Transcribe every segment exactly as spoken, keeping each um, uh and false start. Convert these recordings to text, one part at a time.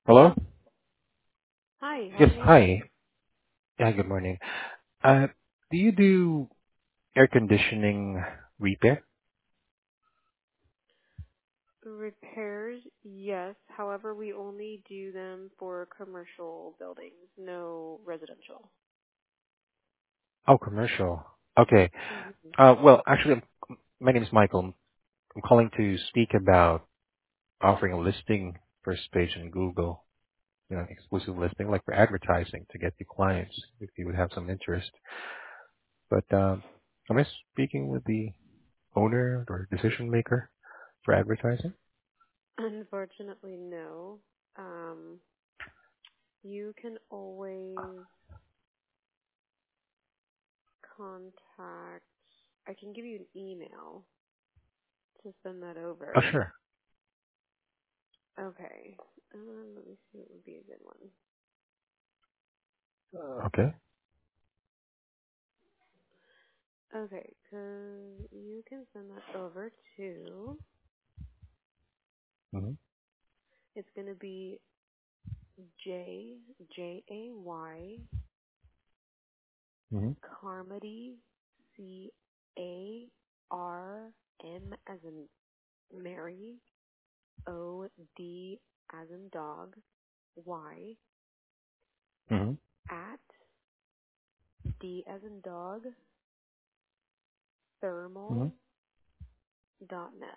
Hello? Hi, how Yes, can I help you? hi. Yeah, good morning. Uh, do you do air conditioning repair? Repairs, yes. However, we only do them for commercial buildings, no residential. Oh, commercial. Okay. hmm Uh, well, actually, I'm- my name is Michael. I'm calling to speak about offering a listing first page in Google, you know, exclusive listing, like for advertising to get you clients if you would have some interest. But um, am I speaking with the owner or decision maker for advertising? Unfortunately, no. Um, you can always contact, I can give you an email to send that Oh, over. sure. Okay. Um, let me see what would be a good one. Uh, okay. Okay, because you can send that over to, Mm-hmm. it's going to be J, J A Y Mm-hmm. Carmody, C A R M as in Mary, O D as in dog, Y, Mm-hmm. at D as in dog, thermal Mm-hmm. dot net.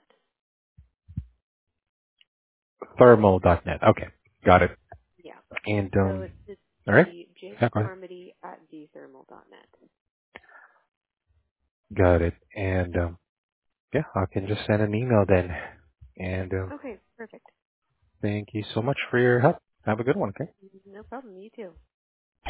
thermal dot net. Okay. Got it. Yeah. And So um, it's just all right. the J Yeah, go ahead. Carmody at d thermal dot net. Got it. And um, yeah, I can just send an email then. And um, Okay, perfect. thank you so much for your help. Have a good one. Okay. No problem. You too.